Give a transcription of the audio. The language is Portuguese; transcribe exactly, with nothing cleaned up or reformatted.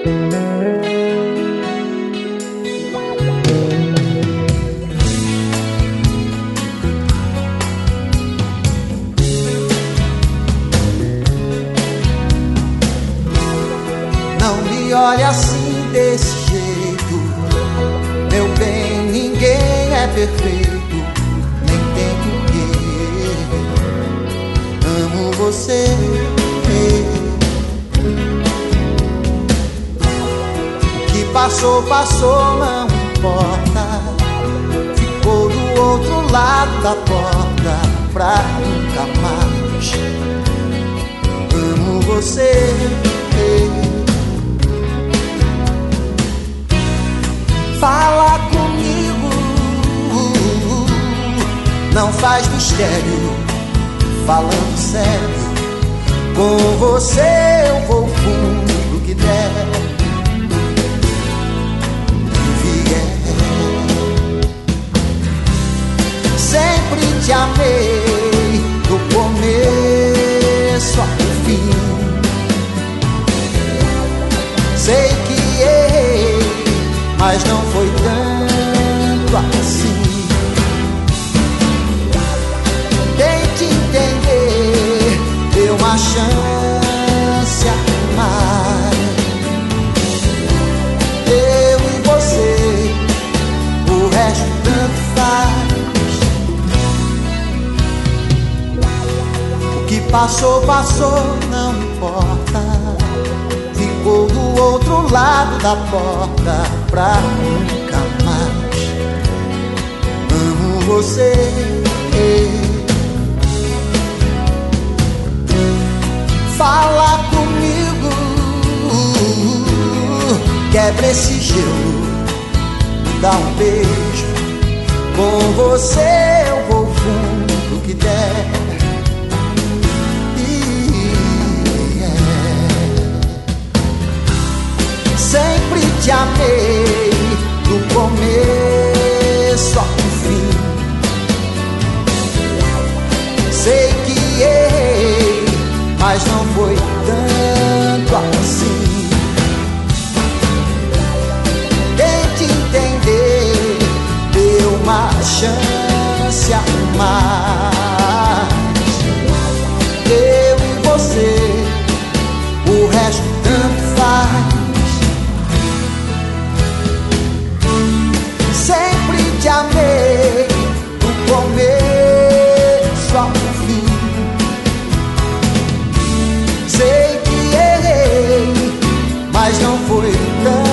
Não me olhe assim desse jeito, meu bem, ninguém é perfeito, nem tem porquê. Amo você. O que passou, passou, não importa. Ficou do outro lado da porta pra nunca mais. Amo você. Fala comigo, não faz mistério, falando sério. Com você eu vou fundo que der e vier. Sempre te amei, do começo ao fim. Sei que errei, mas não foi tanto assim. Tente entender, dê uma chance a mais. Eu e você, o resto tanto faz. O que passou, passou, não importa. Ficou do outro lado da porta pra nunca mais. Amo você. Fala comigo, quebra esse gelo, me dá um beijo. Com você eu vou fundo que der. Sempre te amei, do começo ao fim. Sei que errei, mas não foi tanto assim. Tente entender, dê uma chance a mais. Eu e você, o resto tanto faz. Sempre te amei, do começo ao fim. Sei que errei, mas não foi tanto